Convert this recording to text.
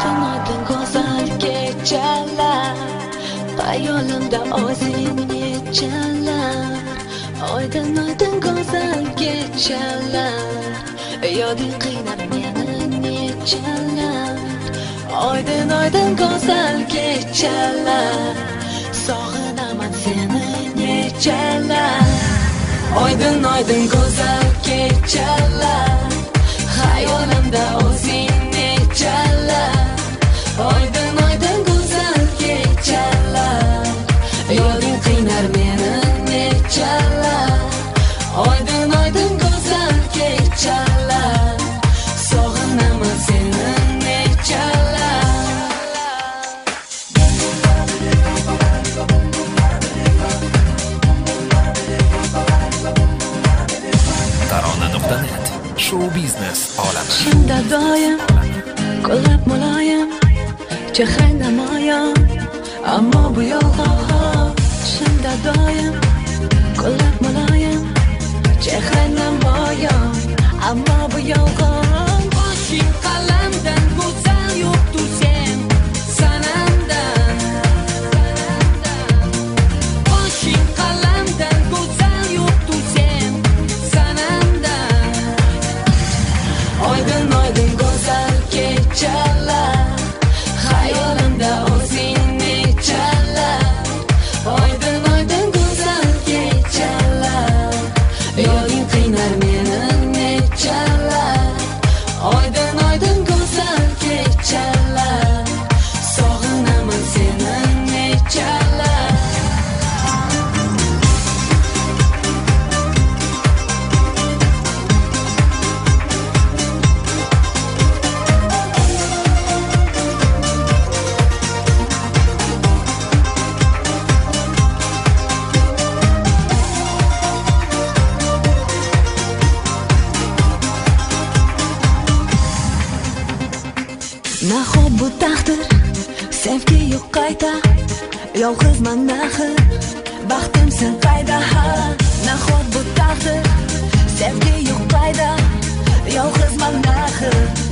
oydin oydin go'zal kechalar, xayolimda o'zing nechalar. Oydin oydin go'zal kechalar, yoding qiynab meni nechalar. Oydin oydin go'zal kechalar, sog'inaman seni nechalar. Oydin oydin go'zal kechalar, xayolimda o'zing nechalar. Oydin oydin go'zal kechalar, yoding qiynar meni nechalar. Oydin oydin go'zal kechalar, sog'inaman seni nechalar. Tarona.net Show biznes olami. Shunda doim qo'llab muloyim, chehra namoyon, ammo bu yolg'on. Shunda doim qo'llab muloyim, chehra namoyon, ammo bu yolg'on. Boshing qalamdan go'zal yo'qdir sen sanamdan. Boshing qalamdan go'zal yo'qdir sen sanamdan. Oydin oydin go'zal kechalar, xayolimda o'zing nechalar. Oydin oydin go'zal kechalar, yoding qiynar meni nechalar. Oydin oydin go'zal kechalar, sog'inaman seni nechalar. Nahot bu taqdir, sevgi yo'q qayta, yolg'izman naxir, baxtimsan qayda. Nahot bu taqdir, sevgi yo'q qayda, yolg'izman naxir.